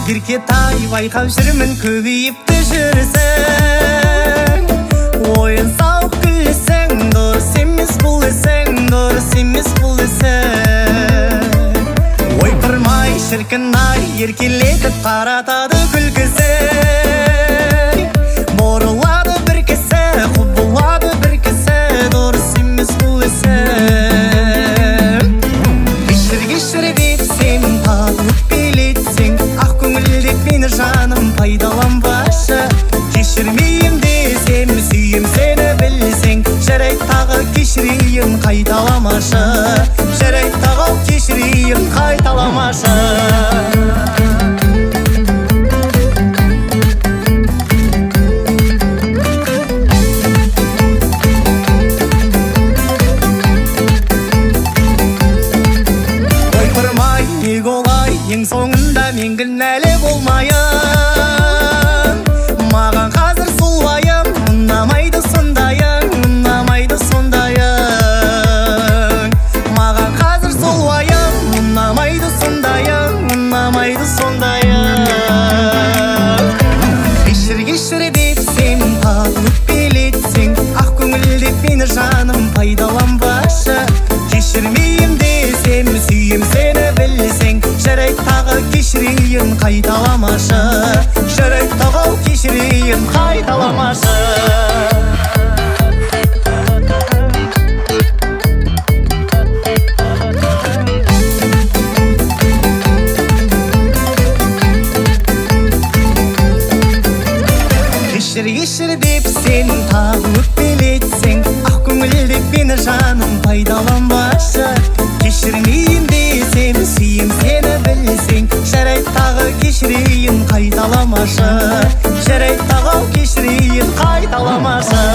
еркетай байқап жүрмін көбейіпті жүрсің. Ойын сауық күлсің, дұрыс емес бұл ісің, дұрыс емес бұл ісің. Ойпырмай шіркін-ай еркелетіп қаратады күлкісі. Бұрылады бір кісі, құбылады бір кісі, дұрыс емес бұл ісің. Кешір деп сен тағы өкпелетсең, ақ көңілдек мені жаным пайдаланбашы. Кешірмейім десем, сүйем сені білсең, жарайды тағы кешірейін қайталамашы. Жарайды тағы кешірейін қайталамашы. Ең соңында мен кінәлі болмайын. Маған қазір сұлуайым, ұнамайды сондайың, ұнамайды сондайың. Маған қазір сұлуайым, ұнамайды сондайың, ұнамайды сондайың. Кешір деп сен тағы өкпелетсең, ақ көңілдек мені жаным пайдаланбашы. Кешірмейім десем, сүйем сені білсең, жарайды тағы кешірейін қайталамашы. Жарайды тағы кешірейін қайталамашы. Кешір деп сен тағы өкпелетсең, ақ көңілдек мені жаным пайдаланбашы. Кешірмейін десем, сүйем сені білсең, жарайды тағы кешірейін қайталамашы. Жарайды тағы кешірейін қайталамашы.